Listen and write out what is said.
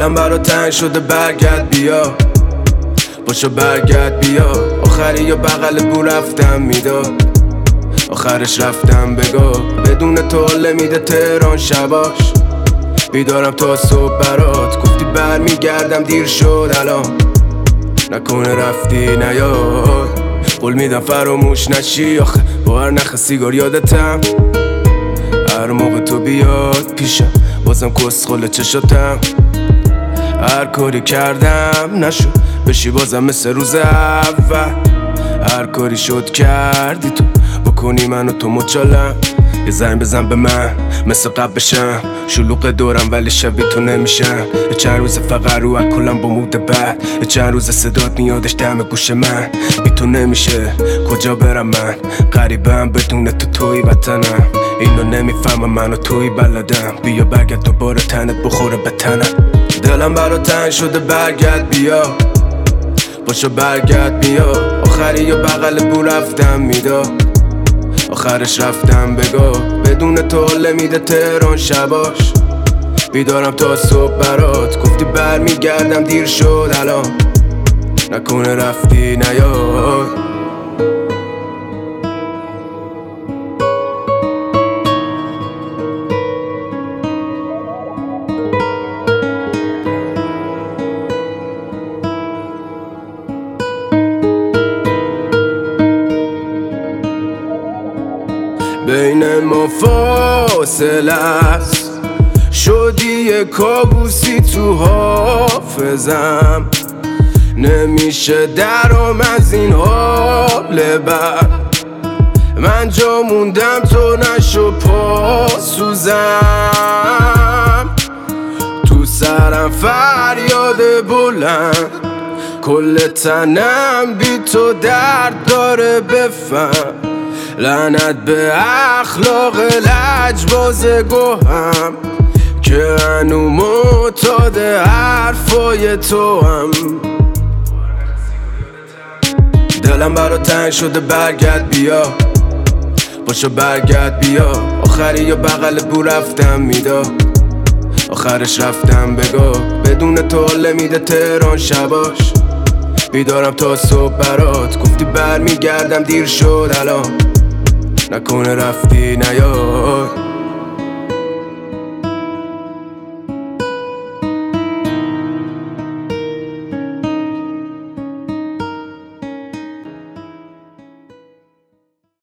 دلم برا تنگ شده برگرد بیا، باشو برگرد بیا. آخری یا بغل بو رفتم میداد، آخرش رفتم بگو بدون تو حال میده تهران شباش. بیدارم تا صبح برات، گفتی برمیگردم دیر شد الان، نکنه رفتی نیاد. قول میدم فراموش نشی، آخه با هر نخ سیگار یادتم. هر موقع تو بیاد پیشم بازم کسخل چشاتم. هر کاری کردم نشد بشی بازم مثل روز اول. هر کاری شد کردی تو، بکنی منو تو مچالم. یه زنگ بزن به من مثل قبل بشم، شلوغ دورم ولی شبیه تو نمیشم. چند روز فقط رو اکلم با مود بد، چند روز صدات میادش دم گوش من. بی تو نمیشه کجا برم من، غریبم بدون تو توی وطنم. اینو نمیفهمم منو توی بلدم، بیا برگرد دوباره تنت بخوره به تنم. دلم برا تنگ شده برگرد بیا، باشو برگرد بیا. آخری یا بغل بو رفتم میداد، آخرش رفتم بگو بدون تو حال میده تهران شباش. بیدارم تا صبح برات، گفتی برمیگردم دیر شد الان، نکنه رفتی نیاد. بین ما فاصله است، شدی یه کابوسی تو حافظم. نمیشه درام از این حال بد، من جا موندم تو نشو پاسوزم. تو سرم فریاد بلند، کل تنم بی تو درد داره بفهم. لعنت به اخلاق لجباز گوهم که هنو معتاد حرفای تو هم. دلم برا تنگ شده برگرد بیا، باشو برگرد بیا. آخری یا بغل بو رفتم میداد، آخرش رفتم بگو بدون تو حال میده تهران شباش. بیدارم تا صبح برات، گفتی برمیگردم دیر شد الان، نکنه رفتی نیاد.